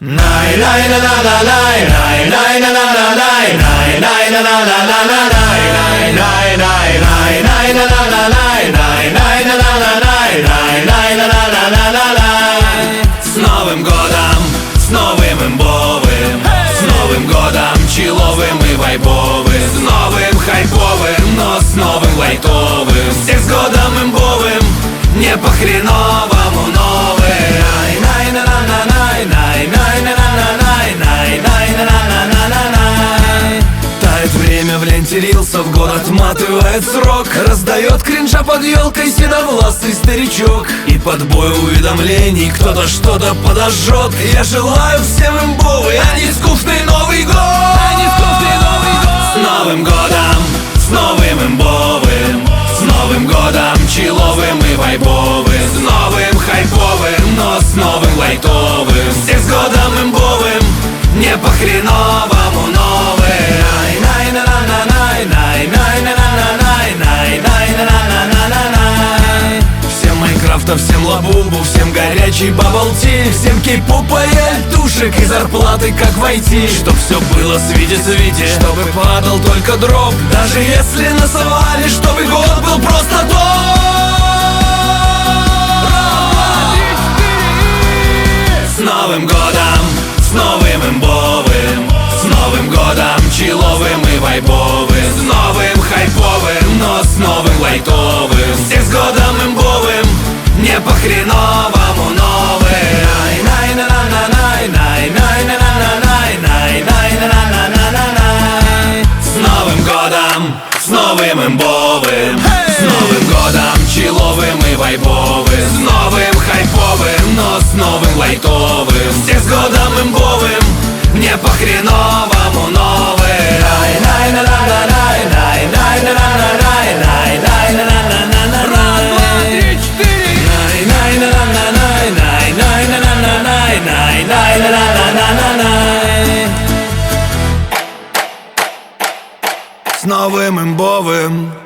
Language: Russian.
С Новым годом, с новым имбовым, с Новым годом чиловым и вайбовым, с новым хайповым, но с новым лайтовым. Всех с годом имбовым, не по-хреновому новым. Тает время в ленте рилсов, год отматывает срок, раздает кринжа под елкой седовласый старичок. И под бой уведомлений кто-то что-то подожжет. Я желаю всем имбовый, а не скучный Новый год. С Новым годом, с новым имбовым, с Новым годом чиловым и вайбовым, с новым хайповым, но с новым лайтовым. Всех с годом имбовым, не по-хреновому новым. Всем Майнкрафта, всем Лабубу, всем горячий бабл-ти, всем кей-попа и альтушек и зарплаты как войти. Чтоб все было свите-свите, чтобы падал только дроп, даже если насовали, чтобы год был просто топ. С Новым годом, с новым имбовым, с Новым годом чиловым и вайбовым, с новым хайповым, но с новым лайтовым. Всех с годом имбовым, не по-хреновому новым. С Новым годом, с новым имбовым, с Новым годом чиловым и вайбовым, с новым хайповым, но с новым лайтовым. Всех с годом имбовым, не по-хреновому новым. С новым имбовым.